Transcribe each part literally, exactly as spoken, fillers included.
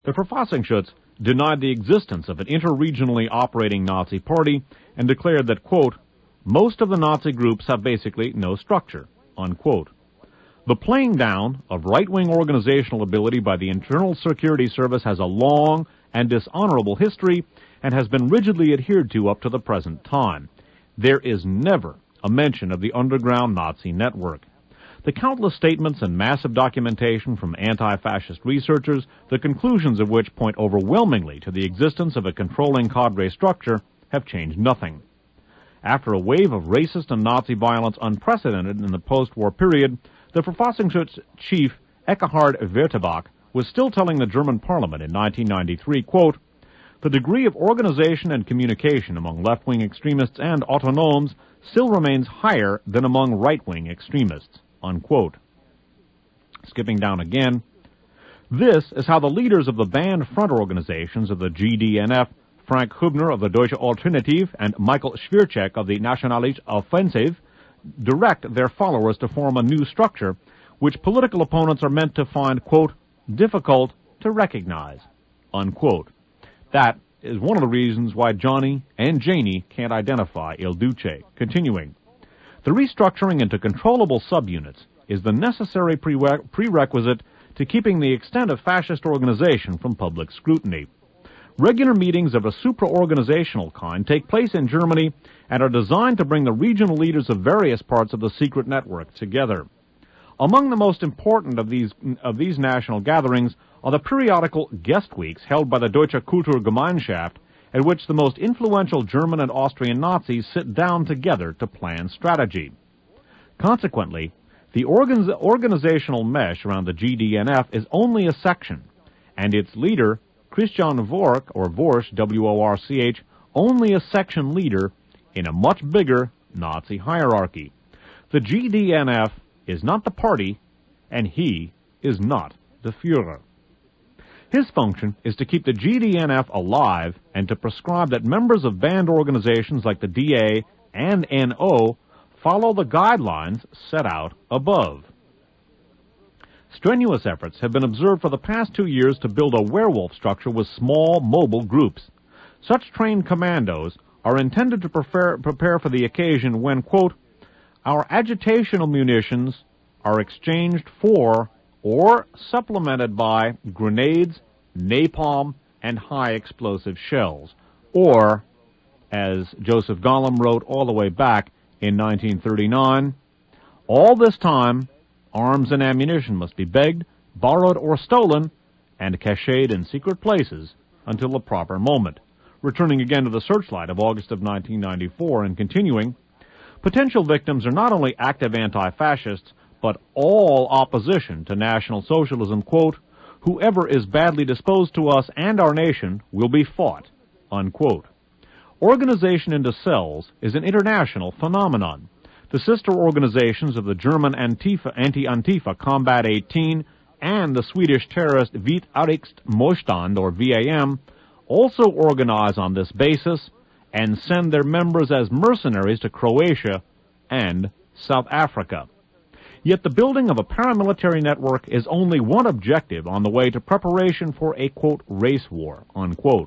The Verfassungsschutz denied the existence of an interregionally operating Nazi party and declared that, quote, most of the Nazi groups have basically no structure, unquote. The playing down of right-wing organizational ability by the Internal Security Service has a long and dishonorable history and has been rigidly adhered to up to the present time. There is never a mention of the underground Nazi network. The countless statements and massive documentation from anti-fascist researchers, the conclusions of which point overwhelmingly to the existence of a controlling cadre structure, have changed nothing. After a wave of racist and Nazi violence unprecedented in the post-war period, the Verfassungsschutz chief Eckhard Wertebach was still telling the German parliament in nineteen ninety-three, quote, the degree of organization and communication among left-wing extremists and autonomes still remains higher than among right-wing extremists, unquote. Skipping down again, this is how the leaders of the banned front organizations of the G D N F, Frank Hübner of the Deutsche Alternative and Michael Schwierczek of the Nationalist Offensive, direct their followers to form a new structure which political opponents are meant to find, quote, difficult to recognize, unquote. That is one of the reasons why Johnny and Janie can't identify Il Duce. Continuing, the restructuring into controllable subunits is the necessary prere- prerequisite to keeping the extent of fascist organization from public scrutiny. Regular meetings of a supra-organizational kind take place in Germany and are designed to bring the regional leaders of various parts of the secret network together. Among the most important of these of these national gatherings are the periodical guest weeks held by the Deutsche Kulturgemeinschaft, at which the most influential German and Austrian Nazis sit down together to plan strategy. Consequently, the organ- organizational mesh around the G D N F is only a section, and its leader, Christian Worch, or Worch, W O R C H, only a section leader in a much bigger Nazi hierarchy. The G D N F is not the party, and he is not the Führer. His function is to keep the G D N F alive and to prescribe that members of banned organizations like the D A and N O follow the guidelines set out above. Strenuous efforts have been observed for the past two years to build a werewolf structure with small, mobile groups. Such trained commandos are intended to prepare, prepare for the occasion when, quote, our agitational munitions are exchanged for or supplemented by grenades, napalm, and high explosive shells. Or, as Joseph Gollum wrote all the way back in nineteen thirty-nine, all this time, arms and ammunition must be begged, borrowed, or stolen, and cached in secret places until the proper moment. Returning again to the Searchlight of August of nineteen ninety-four and continuing, potential victims are not only active anti-fascists, but all opposition to National Socialism, quote, whoever is badly disposed to us and our nation will be fought, unquote. Organization into cells is an international phenomenon. The sister organizations of the German Antifa, Anti-Antifa Combat eighteen and the Swedish terrorist Vit Motstånd, or V A M, also organize on this basis and send their members as mercenaries to Croatia and South Africa. Yet the building of a paramilitary network is only one objective on the way to preparation for a, quote, race war, unquote.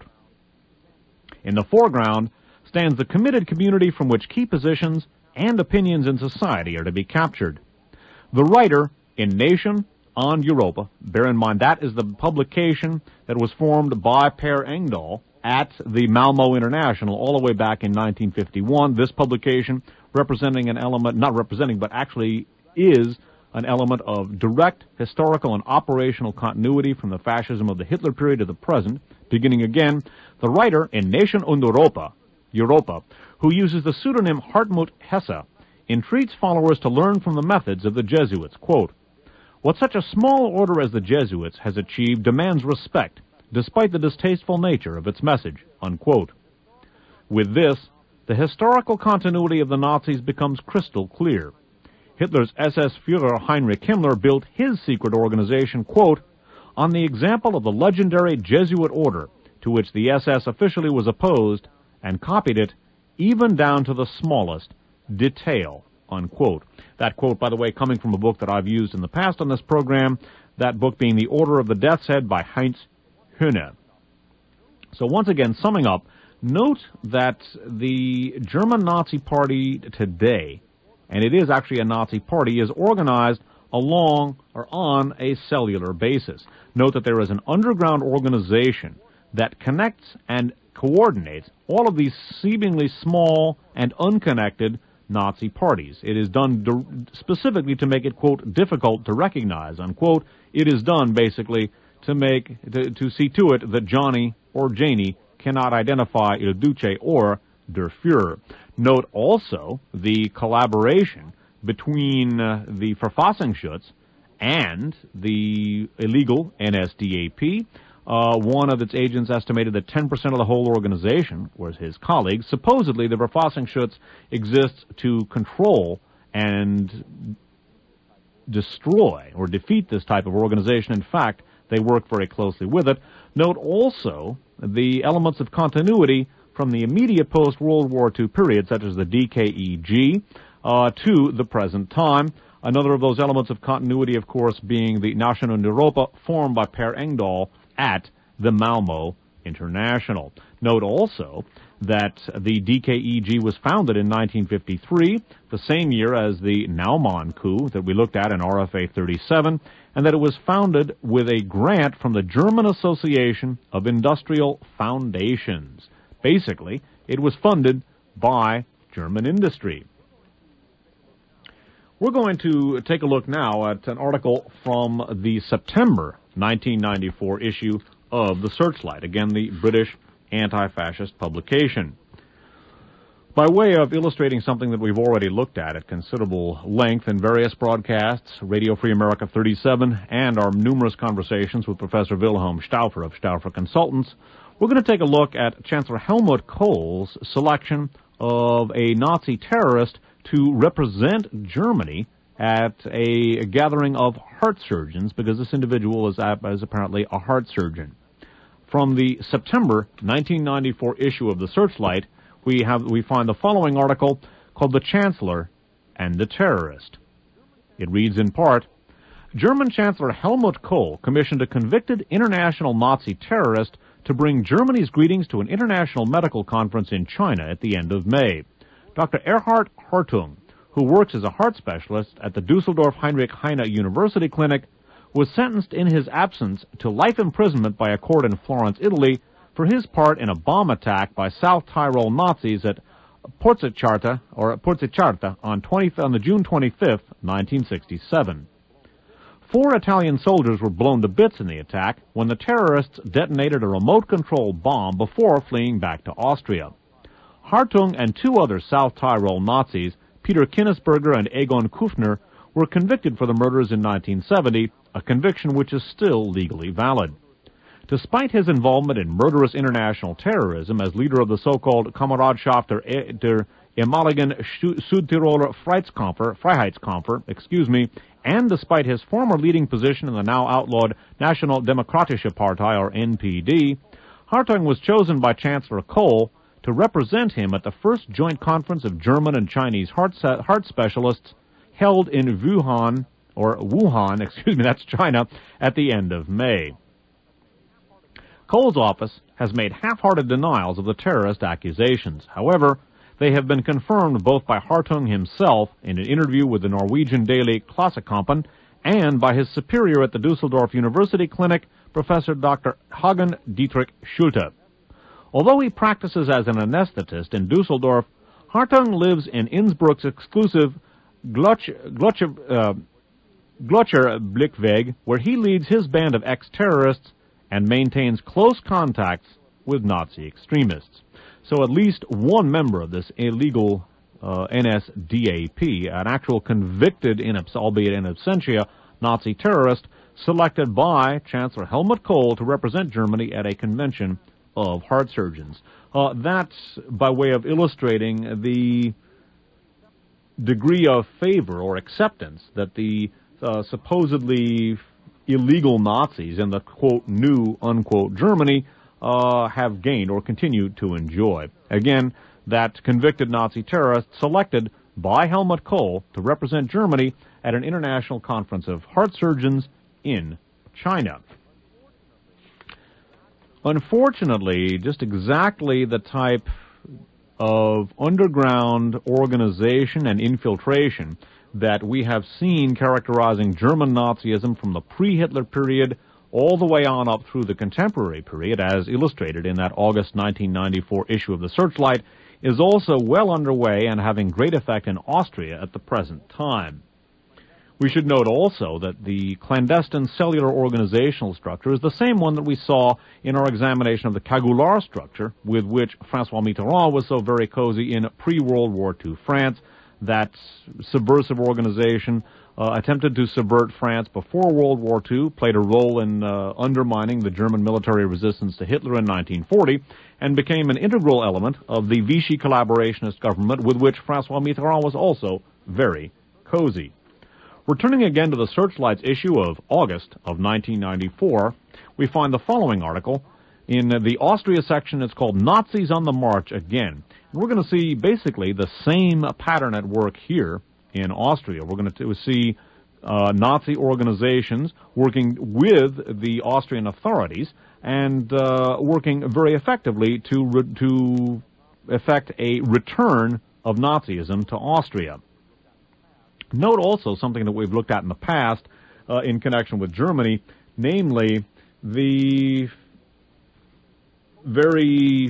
In the foreground stands the committed community from which key positions and opinions in society are to be captured. The writer in Nation on Europa, bear in mind that is the publication that was formed by Per Engdahl at the Malmo International all the way back in nineteen fifty-one. This publication representing an element, not representing, but actually is an element of direct historical and operational continuity from the fascism of the Hitler period to the present. Beginning again, the writer in Nation und Europa, Europa, who uses the pseudonym Hartmut Hesse, entreats followers to learn from the methods of the Jesuits. Quote, what such a small order as the Jesuits has achieved demands respect, despite the distasteful nature of its message, unquote. With this, the historical continuity of the Nazis becomes crystal clear. Hitler's S S Führer Heinrich Himmler built his secret organization, quote, on the example of the legendary Jesuit order to which the S S officially was opposed, and copied it even down to the smallest detail, unquote. That quote, by the way, coming from a book that I've used in the past on this program, that book being The Order of the Death's Head by Heinz Höhne. So once again, summing up, note that the German Nazi Party today, and it is actually a Nazi party, is organized along or on a cellular basis. Note that there is an underground organization that connects and coordinates all of these seemingly small and unconnected Nazi parties. It is done specifically to make it, quote, difficult to recognize, unquote. It is done basically to make, to, to see to it that Johnny or Janie cannot identify Il Duce or Der Fuhrer. Note also the collaboration between uh, the Verfassungsschutz and the illegal N S D A P. Uh, one of its agents estimated that ten percent of the whole organization was his colleagues. Supposedly, the Verfassungsschutz exists to control and destroy or defeat this type of organization. In fact, they work very closely with it. Note also the elements of continuity from the immediate post-World War Two period, such as the D K E G, uh, to the present time. Another of those elements of continuity, of course, being the Nationale Europa, formed by Per Engdahl at the Malmo International. Note also that the D K E G was founded in nineteen fifty-three, the same year as the Naumann coup that we looked at in R F A thirty-seven, and that it was founded with a grant from the German Association of Industrial Foundations. Basically, it was funded by German industry. We're going to take a look now at an article from the September nineteen ninety-four issue of the Searchlight, again the British anti-fascist publication. By way of illustrating something that we've already looked at at considerable length in various broadcasts, Radio Free America thirty-seven, and our numerous conversations with Professor Wilhelm Stauffer of Stauffer Consultants, we're going to take a look at Chancellor Helmut Kohl's selection of a Nazi terrorist to represent Germany at a gathering of heart surgeons, because this individual is, is apparently a heart surgeon. From the September nineteen ninety-four issue of the Searchlight, we have we find the following article called "The Chancellor and the Terrorist." It reads in part, German Chancellor Helmut Kohl commissioned a convicted international Nazi terrorist to bring Germany's greetings to an international medical conference in China at the end of May. Doctor Erhard Hartung, who works as a heart specialist at the Dusseldorf Heinrich Heine University Clinic, was sentenced in his absence to life imprisonment by a court in Florence, Italy, for his part in a bomb attack by South Tyrol Nazis at Pozzucharta, or Pozzucharta on, twenty, on the June twenty-fifth, nineteen sixty-seven. Four Italian soldiers were blown to bits in the attack when the terrorists detonated a remote-controlled bomb before fleeing back to Austria. Hartung and two other South Tyrol Nazis, Peter Kinnesberger and Egon Kufner, were convicted for the murders in nineteen seventy, a conviction which is still legally valid. Despite his involvement in murderous international terrorism as leader of the so-called Kameradschaft der ehemaligen Südtiroler Freiheitskampfer, excuse me, and despite his former leading position in the now outlawed National Demokratische Partei, or N P D, Hartung was chosen by Chancellor Kohl to represent him at the first joint conference of German and Chinese heart, heart specialists held in Wuhan, or Wuhan, excuse me, that's China, at the end of May. Kohl's office has made half-hearted denials of the terrorist accusations. However, they have been confirmed both by Hartung himself in an interview with the Norwegian daily Klassekampen and by his superior at the Dusseldorf University Clinic, Professor Doctor Hagen Dietrich Schulte. Although he practices as an anesthetist in Dusseldorf, Hartung lives in Innsbruck's exclusive Glotcher uh, Blitzweg, where he leads his band of ex-terrorists and maintains close contacts with Nazi extremists. So at least one member of this illegal uh, N S D A P, an actual convicted, in abs- albeit in absentia, Nazi terrorist, selected by Chancellor Helmut Kohl to represent Germany at a convention of heart surgeons. Uh, that's by way of illustrating the degree of favor or acceptance that the uh, supposedly illegal Nazis in the, quote, new, unquote, Germany uh, have gained or continue to enjoy. Again, that convicted Nazi terrorist selected by Helmut Kohl to represent Germany at an international conference of heart surgeons in China. unfortunately, just exactly the type of underground organization and infiltration that we have seen characterizing German Nazism from the pre-Hitler period all the way on up through the contemporary period, as illustrated in that August nineteen ninety-four issue of the Searchlight, is also well underway and having great effect in Austria at the present time. We should note also that the clandestine cellular organizational structure is the same one that we saw in our examination of the Cagoulart structure, with which François Mitterrand was so very cozy in pre-World War Two France. That subversive organization uh, attempted to subvert France before World War Two, played a role in uh, undermining the German military resistance to Hitler in nineteen forty, and became an integral element of the Vichy collaborationist government with which François Mitterrand was also very cozy. Returning again to the Searchlight's issue of August of nineteen ninety-four, we find the following article. In the Austria section, it's called Nazis on the March Again. And we're going to see basically the same pattern at work here in Austria. We're going to see uh, Nazi organizations working with the Austrian authorities and uh, working very effectively to, re- to effect a return of Nazism to Austria. Note also something that we've looked at in the past uh, in connection with Germany, namely the very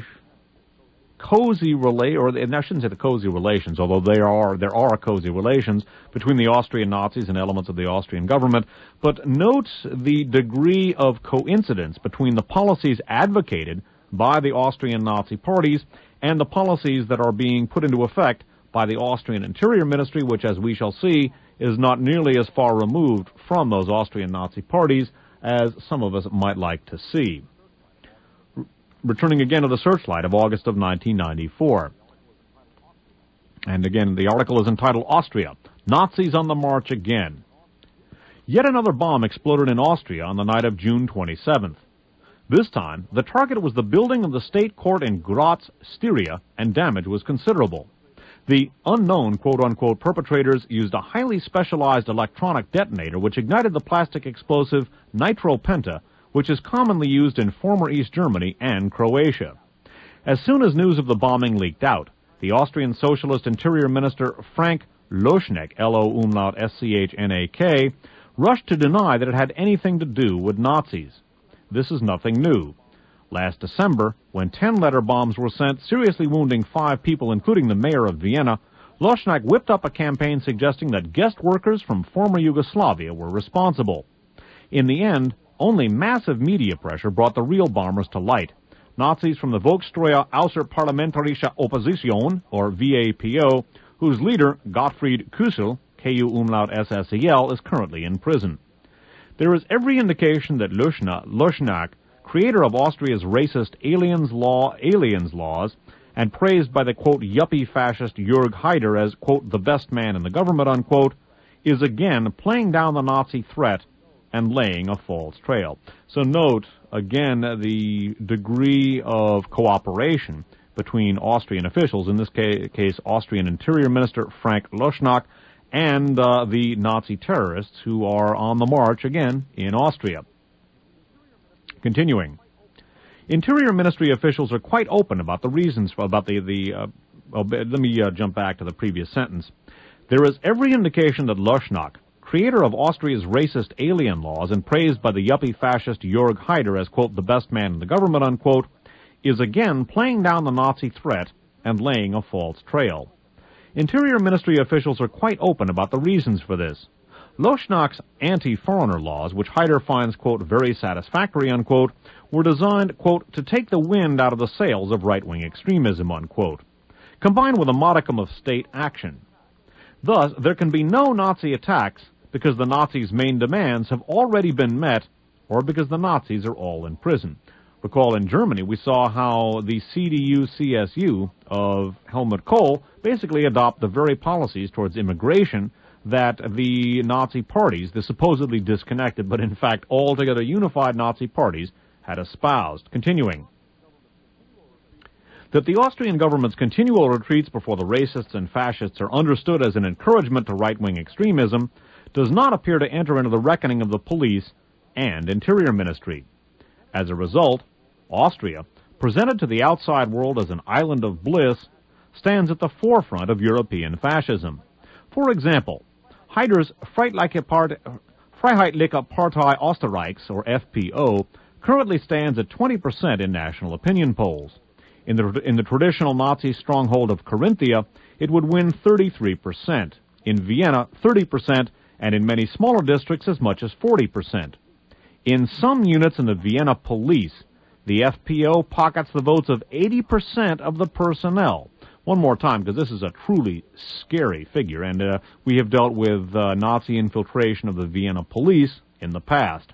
cozy relay, or and I shouldn't say the cozy relations, although there are there are cozy relations between the Austrian Nazis and elements of the Austrian government. But note the degree of coincidence between the policies advocated by the Austrian Nazi parties and the policies that are being put into effect by the Austrian Interior Ministry, which, as we shall see, is not nearly as far removed from those Austrian Nazi parties as some of us might like to see. Returning again to the Searchlight of August of nineteen ninety-four. And again, the article is entitled Austria, Nazis on the March Again. Yet another bomb exploded in Austria on the night of June twenty-seventh. This time, the target was the building of the state court in Graz, Styria, and damage was considerable. The unknown quote-unquote perpetrators used a highly specialized electronic detonator which ignited the plastic explosive nitropenta, which is commonly used in former East Germany and Croatia. As soon as news of the bombing leaked out, the Austrian Socialist Interior Minister Frank Loschnack, L O umlaut S C H N A K, rushed to deny that it had anything to do with Nazis. This is nothing new. Last December, when ten letter bombs were sent, seriously wounding five people, including the mayor of Vienna, Loschnack whipped up a campaign suggesting that guest workers from former Yugoslavia were responsible. In the end, only massive media pressure brought the real bombers to light. Nazis from the Volksstreue Außerparlamentarische Opposition, or V A P O, whose leader, Gottfried Küssel, K U umlaut S S E L, is currently in prison. There is every indication that Loschnack, creator of Austria's racist aliens law, aliens laws, and praised by the, quote, yuppie fascist Jörg Haider as, quote, the best man in the government, unquote, is again playing down the Nazi threat and laying a false trail. So note, again, the degree of cooperation between Austrian officials, in this ca- case Austrian Interior Minister Frank Loschnack, and uh, the Nazi terrorists who are on the march again in Austria. Continuing. Interior Ministry officials are quite open about the reasons for, about the, the uh, oh, let me uh, jump back to the previous sentence. There is every indication that Loschnack, creator of Austria's racist alien laws and praised by the yuppie fascist Jörg Haider as, quote, the best man in the government, unquote, is again playing down the Nazi threat and laying a false trail. Interior Ministry officials are quite open about the reasons for this. Loschnack's anti-foreigner laws, which Haider finds, quote, very satisfactory, unquote, were designed, quote, to take the wind out of the sails of right-wing extremism, unquote, combined with a modicum of state action. Thus, there can be no Nazi attacks because the Nazis' main demands have already been met or because the Nazis are all in prison. Recall in Germany, we saw how the C D U C S U of Helmut Kohl basically adopt the very policies towards immigration that the Nazi parties, the supposedly disconnected but in fact altogether unified Nazi parties, had espoused. Continuing. That the Austrian government's continual retreats before the racists and fascists are understood as an encouragement to right-wing extremism does not appear to enter into the reckoning of the police and Interior Ministry. As a result, Austria, presented to the outside world as an island of bliss, stands at the forefront of European fascism. For example, Haider's Freiheitliche Partei Österreichs, or F P O, currently stands at twenty percent in national opinion polls. In the, in the traditional Nazi stronghold of Carinthia, it would win thirty-three percent. In Vienna, thirty percent, and in many smaller districts as much as forty percent. In some units in the Vienna police, the F P O pockets the votes of eighty percent of the personnel. One more time, because this is a truly scary figure, and uh, we have dealt with uh, Nazi infiltration of the Vienna police in the past.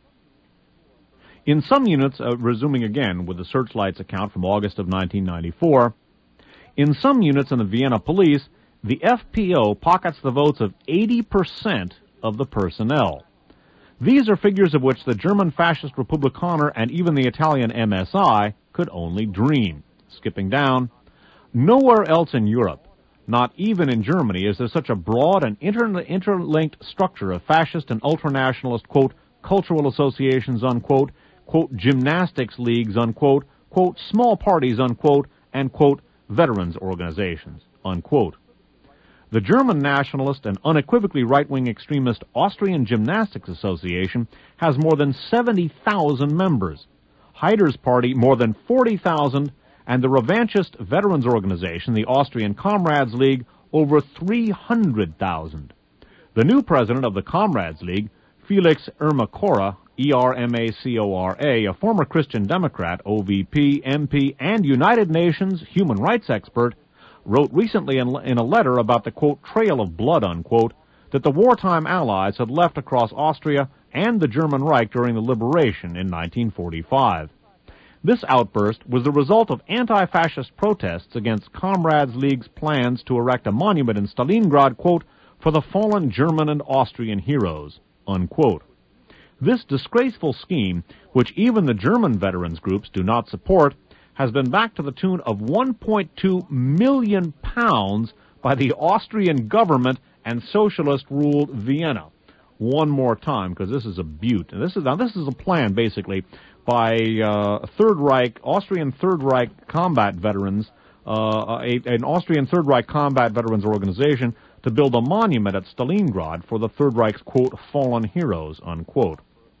In some units, uh, resuming again with the Searchlight's account from August of nineteen ninety-four, in some units in the Vienna police, the F P O pockets the votes of eighty percent of the personnel. These are figures of which the German fascist Republikaner and even the Italian M S I could only dream. Skipping down, nowhere else in Europe, not even in Germany, is there such a broad and inter- interlinked structure of fascist and ultranationalist, quote, cultural associations, unquote, quote, gymnastics leagues, unquote, quote, small parties, unquote, and, quote, veterans organizations, unquote. The German nationalist and unequivocally right-wing extremist Austrian Gymnastics Association has more than seventy thousand members, Haider's party more than forty thousand, and the revanchist veterans organization, the Austrian Comrades League, over three hundred thousand. The new president of the Comrades League, Felix Ermacora, E R M A C O R A, a former Christian Democrat, O V P, M P, and United Nations human rights expert, wrote recently in, in a letter about the, quote, trail of blood, unquote, that the wartime Allies had left across Austria and the German Reich during the liberation in nineteen forty-five. This outburst was the result of anti-fascist protests against Comrades League's plans to erect a monument in Stalingrad, quote, for the fallen German and Austrian heroes, unquote. This disgraceful scheme, which even the German veterans groups do not support, has been backed to the tune of one point two million pounds by the Austrian government and socialist-ruled Vienna. One more time, because this is a beaut. And this is now this is a plan basically by uh, Third Reich, Austrian Third Reich combat veterans, uh, a, an Austrian Third Reich combat veterans organization to build a monument at Stalingrad for the Third Reich's, quote, fallen heroes, unquote.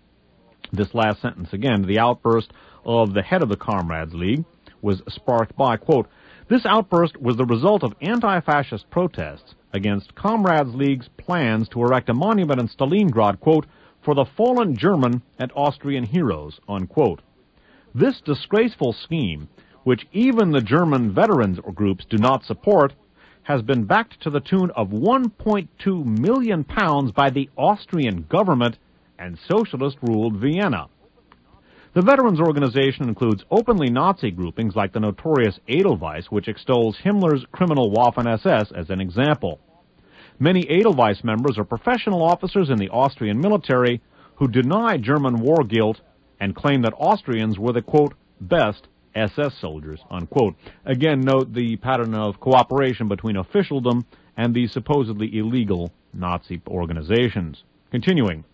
This last sentence, again, the outburst of the head of the Comrades League was sparked by, quote, this outburst was the result of anti-fascist protests against Comrades League's plans to erect a monument in Stalingrad, quote, for the fallen German and Austrian heroes, unquote. This disgraceful scheme, which even the German veterans groups do not support, has been backed to the tune of one point two million pounds by the Austrian government and socialist-ruled Vienna. The veterans organization includes openly Nazi groupings like the notorious Edelweiss, which extols Himmler's criminal Waffen-S S as an example. Many Edelweiss members are professional officers in the Austrian military who deny German war guilt and claim that Austrians were the, quote, best S S soldiers, unquote. Again, note the pattern of cooperation between officialdom and the supposedly illegal Nazi organizations. Continuing.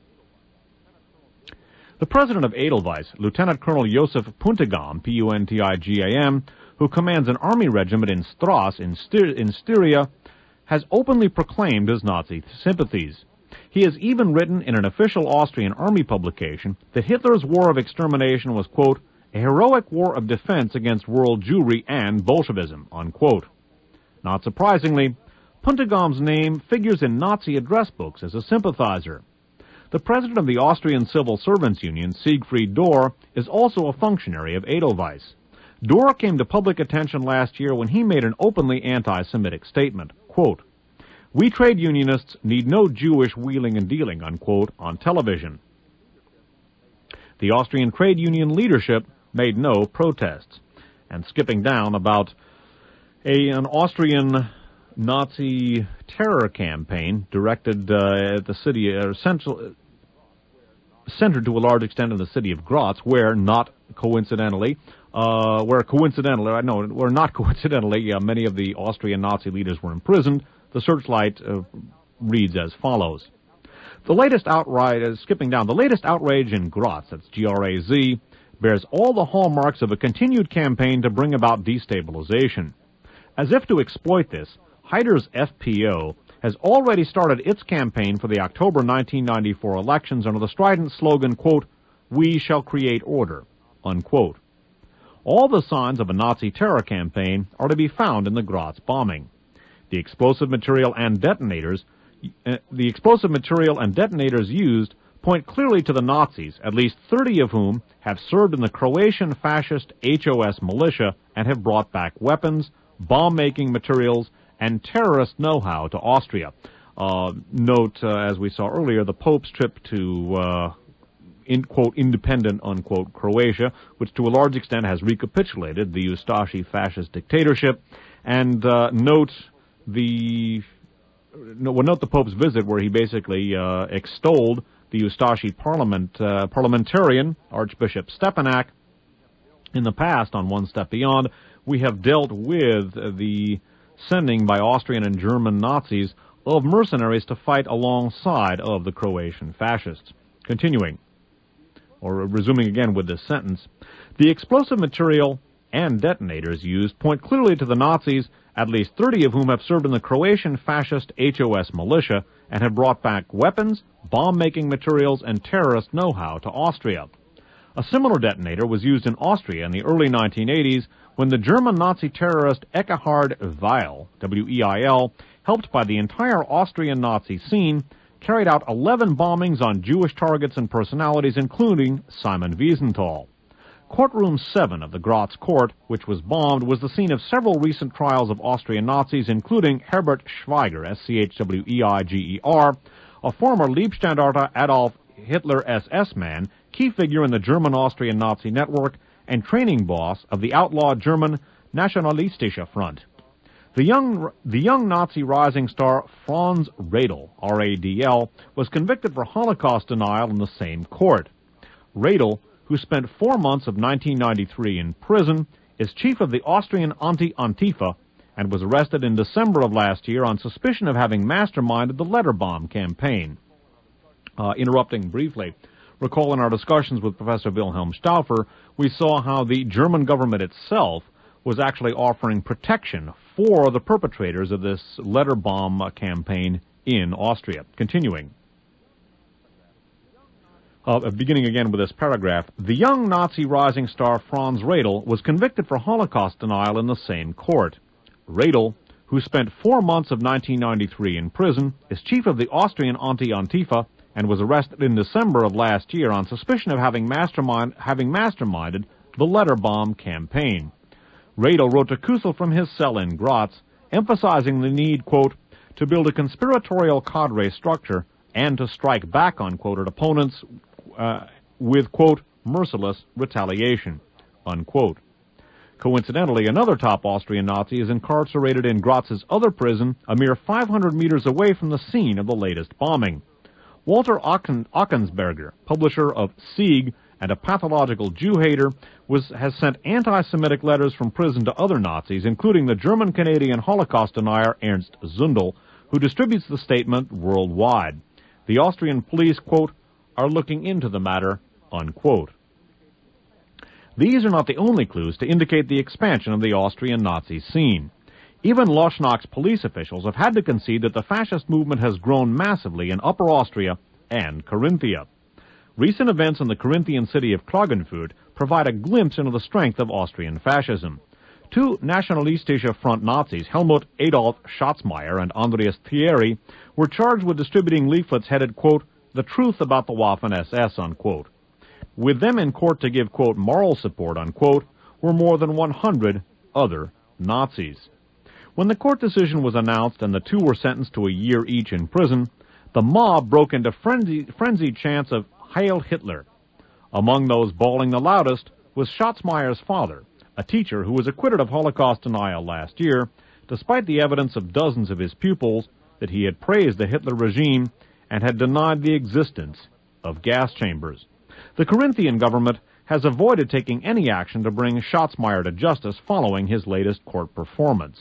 The president of Edelweiss, Lieutenant Colonel Josef Puntigam, P U N T I G A M, who commands an army regiment in Stras in, Styr- in Styria, has openly proclaimed his Nazi sympathies. He has even written in an official Austrian army publication that Hitler's war of extermination was, quote, a heroic war of defense against world Jewry and Bolshevism, unquote. Not surprisingly, Puntigam's name figures in Nazi address books as a sympathizer. The president of the Austrian Civil Servants Union, Siegfried Dohr, is also a functionary of Edelweiss. Dohr came to public attention last year when he made an openly anti-Semitic statement, quote, we trade unionists need no Jewish wheeling and dealing, unquote, on television. The Austrian trade union leadership made no protests. And skipping down, about a, an Austrian Nazi terror campaign directed uh, at the city, uh, central, centered to a large extent in the city of Graz, where not coincidentally, uh, where coincidentally, I know, where not coincidentally, uh, many of the Austrian Nazi leaders were imprisoned. The Searchlight uh, reads as follows. The latest outright, uh, skipping down, the latest outrage in Graz, that's G R A Z, bears all the hallmarks of a continued campaign to bring about destabilization. As if to exploit this, Haider's F P O has already started its campaign for the October nineteen ninety-four elections under the strident slogan, quote, "We shall create order," unquote. All the signs of a Nazi terror campaign are to be found in the Graz bombing. The explosive material and detonators, uh, the explosive material and detonators used point clearly to the Nazis, at least thirty of whom have served in the Croatian fascist H O S militia and have brought back weapons, bomb-making materials, and terrorist know-how to Austria. Uh, note, uh, as we saw earlier, the Pope's trip to, uh, in, quote, independent, unquote, Croatia, which to a large extent has recapitulated the Ustashi fascist dictatorship. And uh, note the no, well, note the Pope's visit, where he basically uh, extolled the Ustashi parliament uh, parliamentarian, Archbishop Stepanak. In the past, on One Step Beyond, we have dealt with the sending by Austrian and German Nazis of mercenaries to fight alongside of the Croatian fascists. Continuing, or resuming again with this sentence, the explosive material and detonators used point clearly to the Nazis, at least thirty of whom have served in the Croatian fascist H O S militia and have brought back weapons, bomb-making materials, and terrorist know-how to Austria. A similar detonator was used in Austria in the early nineteen eighties when the German Nazi terrorist Eckhard Weil, W E I L, helped by the entire Austrian Nazi scene, carried out eleven bombings on Jewish targets and personalities, including Simon Wiesenthal. Courtroom seven of the Graz court, which was bombed, was the scene of several recent trials of Austrian Nazis, including Herbert Schweiger, S C H W E I G E R, a former Leibstandarte Adolf Hitler S S man, key figure in the German-Austrian Nazi network, and training boss of the outlawed German Nationalistische Front. The young, the young Nazi rising star Franz Radl, R A D L, was convicted for Holocaust denial in the same court. Radl, who spent four months of nineteen ninety-three in prison, is chief of the Austrian Anti-Antifa and was arrested in December of last year on suspicion of having masterminded the letter bomb campaign. Uh, interrupting briefly, recall in our discussions with Professor Wilhelm Stauffer, we saw how the German government itself was actually offering protection for the perpetrators of this letter bomb campaign in Austria. Continuing. Uh, beginning again with this paragraph, the young Nazi rising star Franz Radl was convicted for Holocaust denial in the same court. Radl, who spent four months of nineteen ninety-three in prison, is chief of the Austrian Anti-Antifa and was arrested in December of last year on suspicion of having, mastermind, having masterminded the letter bomb campaign. Radl wrote to Kusel from his cell in Graz, emphasizing the need, quote, to build a conspiratorial cadre structure and to strike back, unquote, at opponents uh, with, quote, merciless retaliation, unquote. Coincidentally, another top Austrian Nazi is incarcerated in Graz's other prison, a mere five hundred meters away from the scene of the latest bombing. Walter Ocken, Ockensberger, publisher of Sieg and a pathological Jew-hater, was, has sent anti-Semitic letters from prison to other Nazis, including the German-Canadian Holocaust denier Ernst Zundel, who distributes the statement worldwide. The Austrian police, quote, are looking into the matter, unquote. These are not the only clues to indicate the expansion of the Austrian Nazi scene. Even Loschnacht's police officials have had to concede that the fascist movement has grown massively in Upper Austria and Carinthia. Recent events in the Carinthian city of Klagenfurt provide a glimpse into the strength of Austrian fascism. Two Nationalistische Front Nazis, Helmut Adolf Schatzmeier and Andreas Thierry, were charged with distributing leaflets headed, quote, the truth about the Waffen-S S, unquote. With them in court to give, quote, moral support, unquote, were more than one hundred other Nazis. When the court decision was announced and the two were sentenced to a year each in prison, the mob broke into frenzy, frenzied chants of Heil Hitler. Among those bawling the loudest was Schatzmeier's father, a teacher who was acquitted of Holocaust denial last year, despite the evidence of dozens of his pupils that he had praised the Hitler regime and had denied the existence of gas chambers. The Carinthian government has avoided taking any action to bring Schatzmeier to justice following his latest court performance.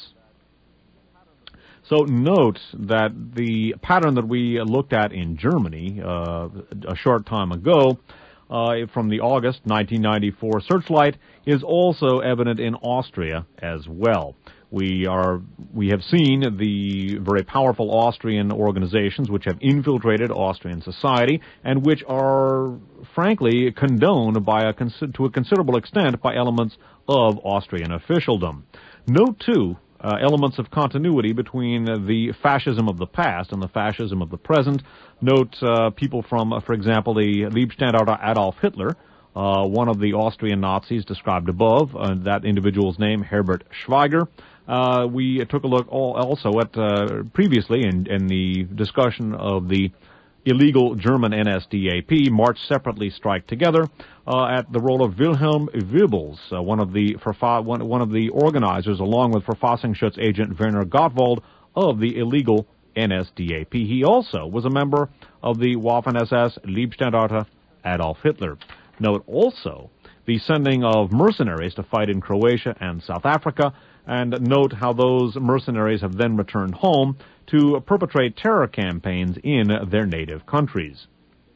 So note that the pattern that we looked at in Germany uh, a short time ago uh, from the August nineteen ninety-four searchlight is also evident in Austria as well. We are, we have seen the very powerful Austrian organizations which have infiltrated Austrian society and which are, frankly, condoned by a, to a considerable extent by elements of Austrian officialdom. Note, too, uh, elements of continuity between the fascism of the past and the fascism of the present. Note uh, people from, uh, for example, the Liebstandarte Adolf Hitler, uh, one of the Austrian Nazis described above, uh, that individual's name, Herbert Schweiger. Uh, we took a look all, also at, uh, previously in, in the discussion of the illegal German N S D A P, March Separately, Strike Together, uh, at the role of Wilhelm Goebbels, uh, one of the one, one of the organizers, along with Verfassungsschutz agent Werner Gottwald, of the illegal N S D A P. He also was a member of the Waffen-S S Liebstandarte Adolf Hitler. Note also the sending of mercenaries to fight in Croatia and South Africa, and note how those mercenaries have then returned home to perpetrate terror campaigns in their native countries.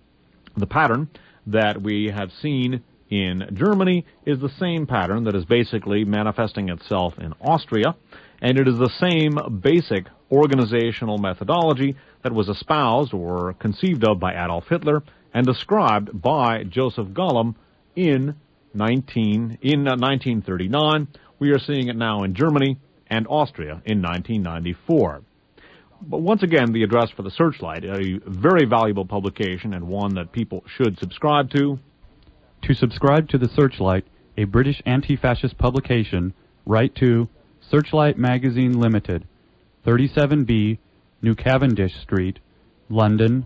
The pattern that we have seen in Germany is the same pattern that is basically manifesting itself in Austria, and it is the same basic organizational methodology that was espoused or conceived of by Adolf Hitler and described by Joseph Gollum in nineteen in uh, nineteen thirty-nine. We are seeing it now in Germany and Austria in nineteen ninety-four. But once again, the address for the Searchlight, a very valuable publication and one that people should subscribe to. To subscribe to the Searchlight, a British anti-fascist publication, write to Searchlight Magazine Limited, thirty-seven B, New Cavendish Street, London,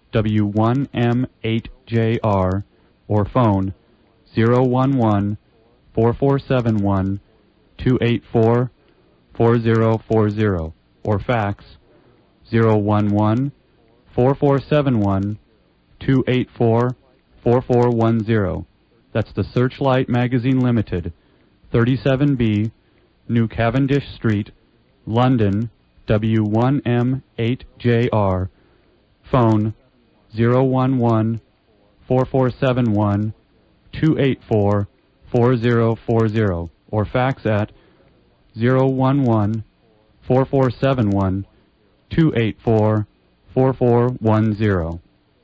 W one M eight J R, or phone zero one one, four four seven one, two eight four, four zero four zero, or fax zero one one, four four seven one, two eight four, four four one zero. That's the Searchlight Magazine Limited, thirty-seven B, New Cavendish Street, London, W one M eight J R, phone zero one one, four four seven one, two eight four, four zero four zero, or fax at zero one one, four four seven one, two eight four, four four one zero.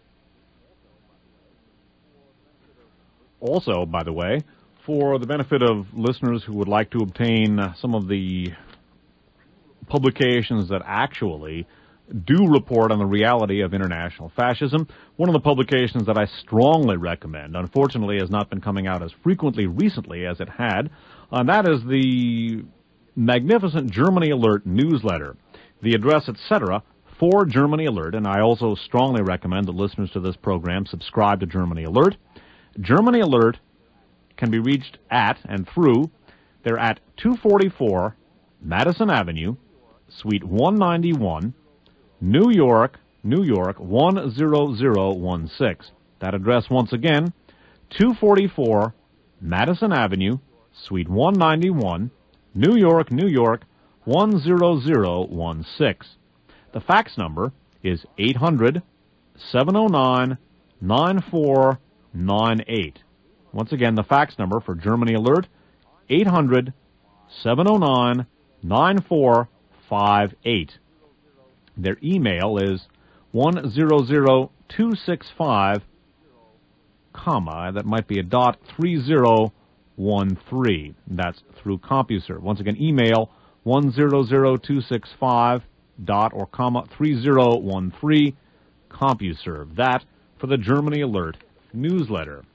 Also, by the way, for the benefit of listeners who would like to obtain uh, some of the publications that actually do report on the reality of international fascism, one of the publications that I strongly recommend, unfortunately has not been coming out as frequently recently as it had, and that is the magnificent Germany Alert newsletter. The address, et cetera, for Germany Alert, and I also strongly recommend that listeners to this program subscribe to Germany Alert. Germany Alert can be reached at and through, they're at two forty-four Madison Avenue, Suite one ninety-one, New York, New York, one zero zero one six. That address once again, two forty-four Madison Avenue, Suite one ninety-one, New York, New York, one zero zero one six. The fax number is eight hundred, seven oh nine, nine four nine eight. Once again, the fax number for Germany Alert, eight hundred, seven oh nine, nine four five eight. Their email is one zero zero two six five, comma, that might be a dot, three zero one three. That's through CompuServe. Once again, email one zero zero two six five, dot, or comma, three zero one three, CompuServe. That for the Germany Alert newsletter.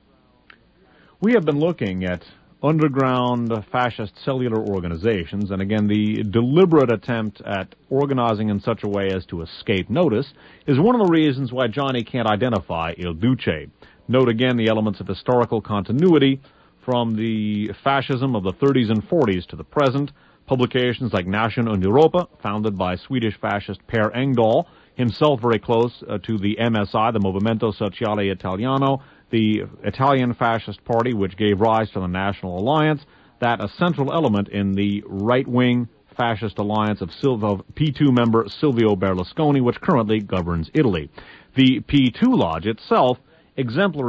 We have been looking at underground fascist cellular organizations, and again, the deliberate attempt at organizing in such a way as to escape notice is one of the reasons why Johnny can't identify Il Duce. Note again the elements of historical continuity from the fascism of the thirties and forties to the present. Publications like Nation und Europa, founded by Swedish fascist Per Engdahl, himself very close uh, to the M S I, the Movimento Sociale Italiano, the Italian Fascist Party, which gave rise to the National Alliance, that a central element in the right-wing fascist alliance of, Sil- of P two member Silvio Berlusconi, which currently governs Italy. The P two Lodge itself, exemplary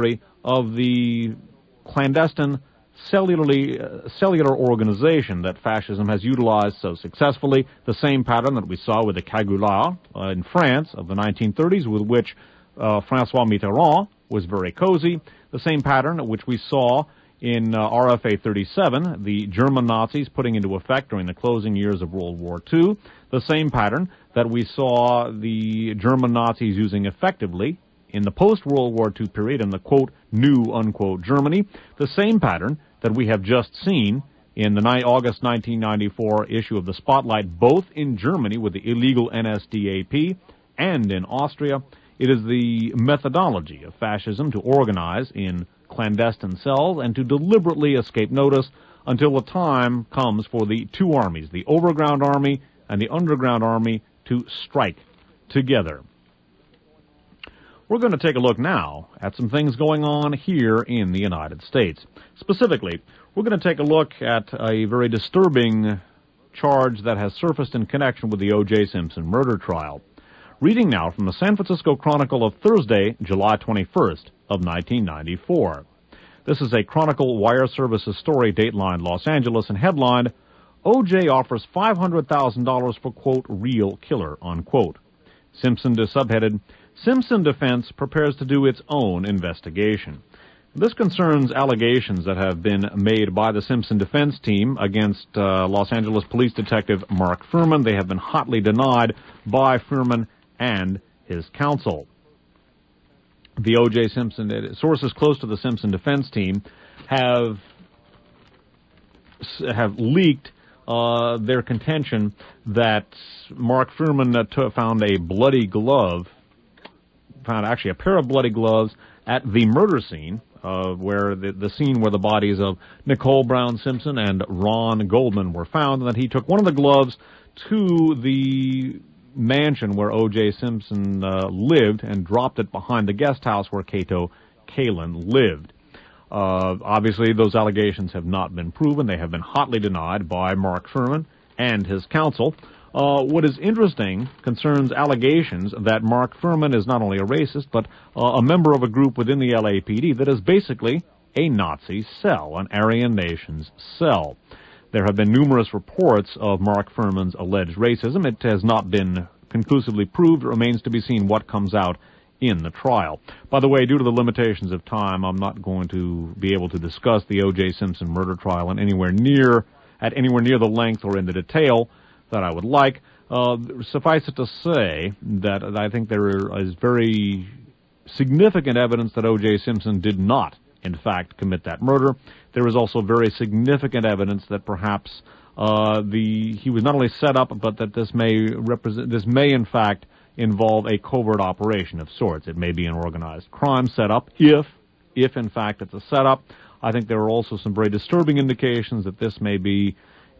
of the clandestine cellularly, uh, cellular organization that fascism has utilized so successfully, the same pattern that we saw with the Cagoulard uh, in France of the nineteen thirties, with which uh, François Mitterrand was very cozy, the same pattern which we saw in uh, R F A thirty-seven, the German Nazis putting into effect during the closing years of World War Two, the same pattern that we saw the German Nazis using effectively in the post-World War Two period in the, quote, new, unquote, Germany, the same pattern that we have just seen in the August nineteen ninety-four issue of the Spotlight, both in Germany with the illegal N S D A P and in Austria. It is the methodology of fascism to organize in clandestine cells and to deliberately escape notice until the time comes for the two armies, the overground army and the underground army, to strike together. We're going to take a look now at some things going on here in the United States. Specifically, we're going to take a look at a very disturbing charge that has surfaced in connection with the O J Simpson murder trial. Reading now from the San Francisco Chronicle of Thursday, July twenty-first of nineteen ninety-four. This is a Chronicle Wire Services story, dateline Los Angeles, and headlined, O J offers five hundred thousand dollars for, quote, real killer, unquote. Simpson is subheaded, Simpson defense prepares to do its own investigation. This concerns allegations that have been made by the Simpson defense team against uh, Los Angeles Police Detective Mark Fuhrman. They have been hotly denied by Fuhrman and his counsel. The O J Simpson, sources close to the Simpson defense team have have leaked uh, their contention that Mark Fuhrman uh, t- found a bloody glove, found actually a pair of bloody gloves at the murder scene, uh, where the, the scene where the bodies of Nicole Brown Simpson and Ron Goldman were found, and that he took one of the gloves to the mansion where O J Simpson uh, lived and dropped it behind the guest house where Kato Kaelin lived. Uh, obviously, those allegations have not been proven. They have been hotly denied by Mark Fuhrman and his counsel. Uh, what is interesting concerns allegations that Mark Fuhrman is not only a racist, but uh, a member of a group within the L A P D that is basically a Nazi cell, an Aryan Nations cell. There have been numerous reports of Mark Fuhrman's alleged racism. It has not been conclusively proved. It remains to be seen what comes out in the trial. By the way, due to the limitations of time, I'm not going to be able to discuss the O J Simpson murder trial in anywhere near, at anywhere near the length or in the detail that I would like. Uh, suffice it to say that I think there is very significant evidence that O J Simpson did not, in fact, commit that murder. There is also very significant evidence that perhaps uh, the he was not only set up, but that this may represent this may in fact involve a covert operation of sorts. It may be an organized crime setup, if if in fact it's a setup. I think there are also some very disturbing indications that this may be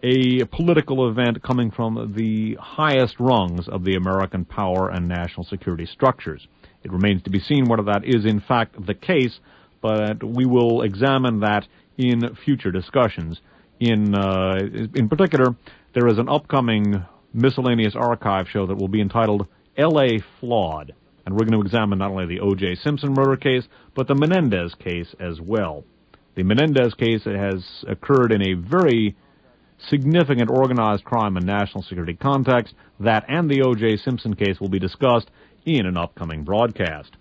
a political event coming from the highest rungs of the American power and national security structures. It remains to be seen whether that is in fact the case, but we will examine that in future discussions. In uh, in particular, there is an upcoming miscellaneous archive show that will be entitled L A Flawed, and we're going to examine not only the O J Simpson murder case, but the Menendez case as well. The Menendez case has occurred in a very significant organized crime and national security context. That and the O J Simpson case will be discussed in an upcoming broadcast.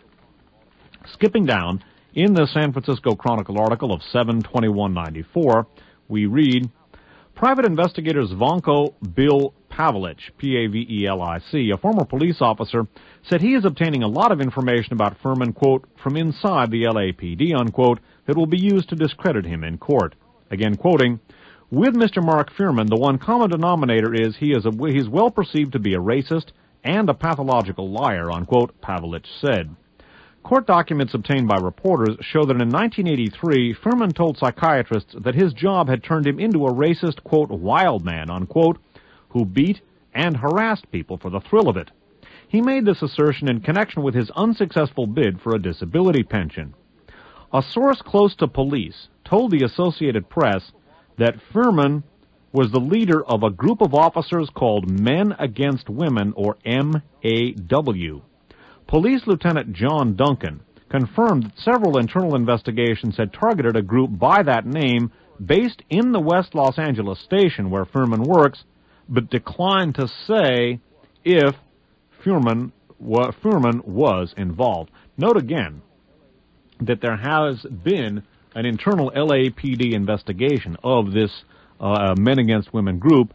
Skipping down, in the San Francisco Chronicle article of seven twenty-one ninety-four, we read, Private investigator Zvonko Bill Pavlich, P A V E L I C, a former police officer, said he is obtaining a lot of information about Fuhrman, quote, from inside the L A P D, unquote, that will be used to discredit him in court. Again, quoting, with Mister Mark Fuhrman, the one common denominator is he is a, he's well perceived to be a racist and a pathological liar, unquote, Pavlich said. Court documents obtained by reporters show that in nineteen eighty-three, Fuhrman told psychiatrists that his job had turned him into a racist, quote, wild man, unquote, who beat and harassed people for the thrill of it. He made this assertion in connection with his unsuccessful bid for a disability pension. A source close to police told the Associated Press that Fuhrman was the leader of a group of officers called Men Against Women, or M A W. Police Lieutenant John Duncan confirmed that several internal investigations had targeted a group by that name based in the West Los Angeles station where Fuhrman works, but declined to say if Fuhrman, wa- Fuhrman was involved. Note again that there has been an internal L A P D investigation of this uh, Men Against Women group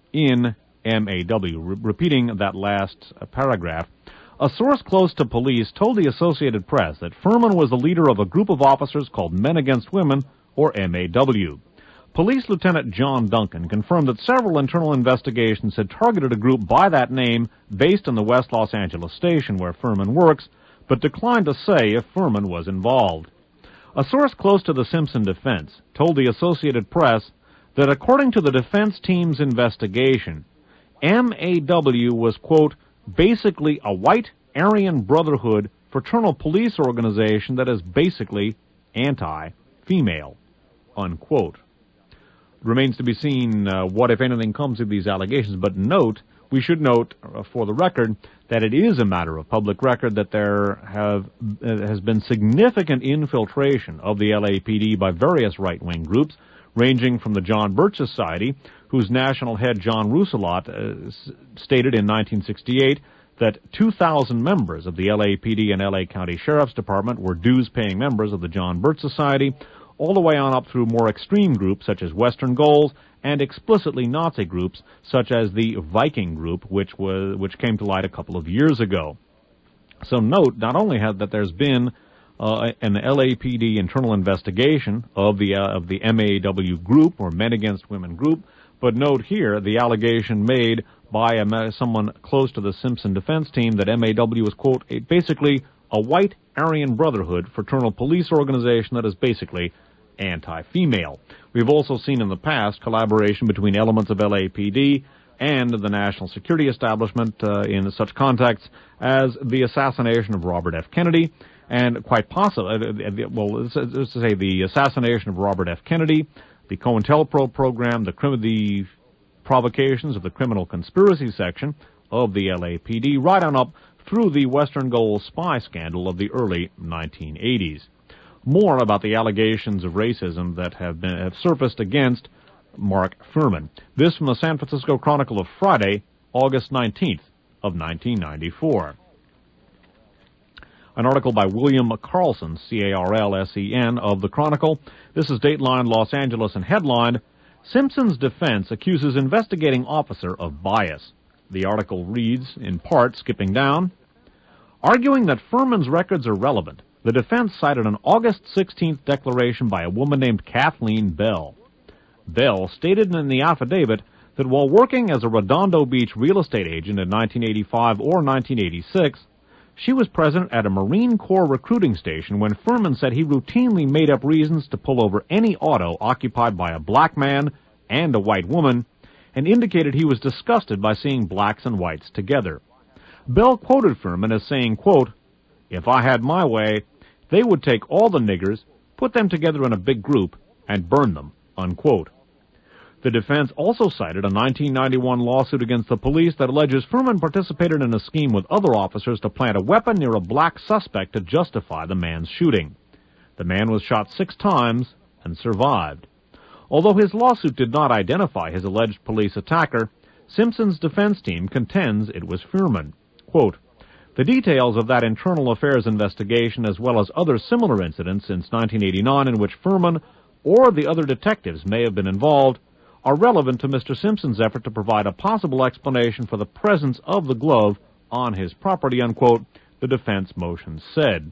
in M A W. Re- repeating that last uh, paragraph, a source close to police told the Associated Press that Fuhrman was the leader of a group of officers called Men Against Women, or M A W. Police Lieutenant John Duncan confirmed that several internal investigations had targeted a group by that name based in the West Los Angeles station where Fuhrman works, but declined to say if Fuhrman was involved. A source close to the Simpson defense told the Associated Press that according to the defense team's investigation, M A W was, quote, basically a white Aryan Brotherhood fraternal police organization that is basically anti-female, unquote. Remains to be seen uh, what, if anything, comes of these allegations, but note, we should note, uh, for the record, that it is a matter of public record that there have uh, has been significant infiltration of the L A P D by various right-wing groups, ranging from the John Birch Society, whose national head, John Rousselot, uh, s- stated in nineteen sixty-eight that two thousand members of the L A P D and L A County Sheriff's Department were dues-paying members of the John Birch Society, all the way on up through more extreme groups such as Western Goals and explicitly Nazi groups such as the Viking Group, which was which came to light a couple of years ago. So note not only have that there's been uh, an L A P D internal investigation of the uh, of the M A W group, or Men Against Women group, but note here the allegation made by a, someone close to the Simpson defense team that M A W is, quote, a, basically a white Aryan Brotherhood fraternal police organization that is basically anti-female. We've also seen in the past collaboration between elements of L A P D and the national security establishment uh, in such contexts as the assassination of Robert F. Kennedy, and quite possibly, uh, well, let's, let's say the assassination of Robert F. Kennedy, the COINTELPRO program, the, the provocations of the criminal conspiracy section of the L A P D, right on up through the Western Goals spy scandal of the early nineteen eighties. More about the allegations of racism that have been have surfaced against Mark Fuhrman. This from the San Francisco Chronicle of Friday, August nineteenth of nineteen ninety-four. An article by William Carlson, C A R L S E N, of the Chronicle. This is Dateline Los Angeles and headlined, Simpson's defense accuses investigating officer of bias. The article reads, in part, skipping down, arguing that Fuhrman's records are relevant, the defense cited an August sixteenth declaration by a woman named Kathleen Bell. Bell stated in the affidavit that while working as a Redondo Beach real estate agent in nineteen eighty-five or nineteen eighty-six, she was present at a Marine Corps recruiting station when Fuhrman said he routinely made up reasons to pull over any auto occupied by a black man and a white woman, and indicated he was disgusted by seeing blacks and whites together. Bell quoted Fuhrman as saying, quote, if I had my way, they would take all the niggers, put them together in a big group, and burn them, unquote. The defense also cited a nineteen ninety-one lawsuit against the police that alleges Fuhrman participated in a scheme with other officers to plant a weapon near a black suspect to justify the man's shooting. The man was shot six times and survived. Although his lawsuit did not identify his alleged police attacker, Simpson's defense team contends it was Fuhrman. Quote, the details of that internal affairs investigation, as well as other similar incidents since nineteen eighty-nine in which Fuhrman or the other detectives may have been involved, are relevant to Mister Simpson's effort to provide a possible explanation for the presence of the glove on his property, unquote, the defense motion said.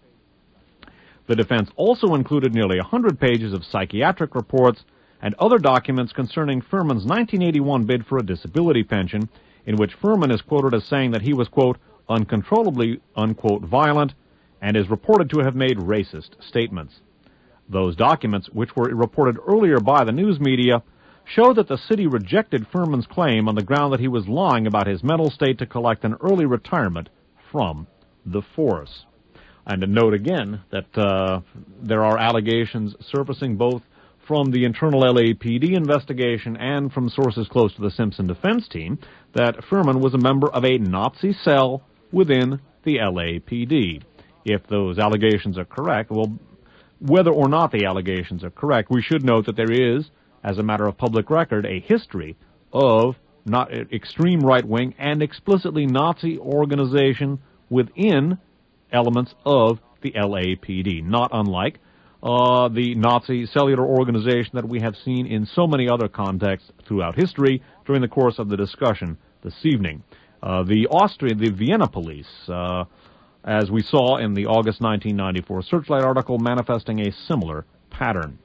The defense also included nearly one hundred pages of psychiatric reports and other documents concerning Fuhrman's nineteen eighty-one bid for a disability pension, in which Fuhrman is quoted as saying that he was, quote, uncontrollably, unquote, violent, and is reported to have made racist statements. Those documents, which were reported earlier by the news media, show that the city rejected Fuhrman's claim on the ground that he was lying about his mental state to collect an early retirement from the force. And to note again that uh, there are allegations surfacing both from the internal L A P D investigation and from sources close to the Simpson defense team that Fuhrman was a member of a Nazi cell within the L A P D. if those allegations are correct. Well, whether or not the allegations are correct, we should note that there is, as a matter of public record, a history of not extreme right-wing and explicitly Nazi organization within elements of the L A P D, not unlike uh, the Nazi cellular organization that we have seen in so many other contexts throughout history during the course of the discussion this evening. Uh, the Austrian, the Vienna police, uh, as we saw in the August nineteen ninety-four Searchlight article, manifesting a similar pattern.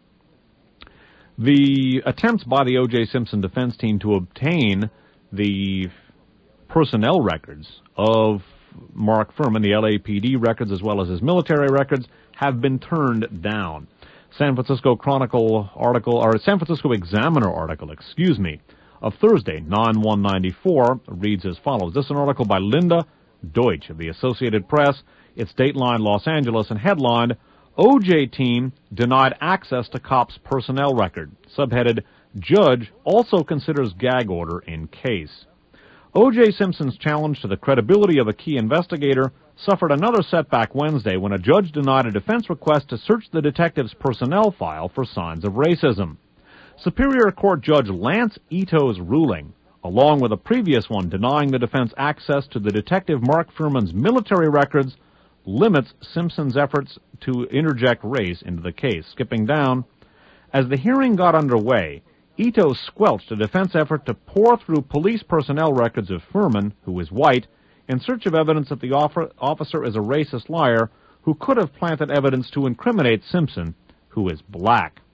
The attempts by the O J. Simpson defense team to obtain the personnel records of Mark Fuhrman, the L A P D records as well as his military records, have been turned down. San Francisco Chronicle article, or San Francisco Examiner article, excuse me, of Thursday, nine one ninety-four, reads as follows. This is an article by Linda Deutsch of the Associated Press. It's Dateline Los Angeles and headlined, O J team denied access to cops' personnel record. Subheaded, Judge also considers gag order in case. O J. Simpson's challenge to the credibility of a key investigator suffered another setback Wednesday when a judge denied a defense request to search the detective's personnel file for signs of racism. Superior Court Judge Lance Ito's ruling, along with a previous one denying the defense access to the detective Mark Fuhrman's military records, limits Simpson's efforts to interject race into the case. Skipping down, as the hearing got underway, Ito squelched a defense effort to pore through police personnel records of Fuhrman, who is white, in search of evidence that the officer is a racist liar who could have planted evidence to incriminate Simpson, who is black.